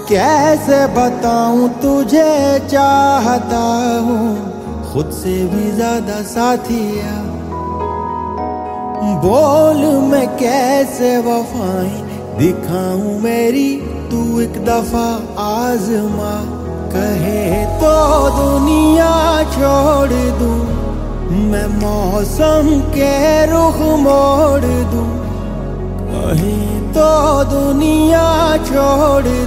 कैसे बताऊं तुझे चाहता हूँ खुद से भी ज्यादा साथिया। बोल मैं कैसे वफाएं दिखाऊं मेरी, तू एक दफा आजमा। कहे तो दुनिया छोड़ दूं, मैं मौसम के रुख मोड़ दूं। कहीं तो दुनिया छोड़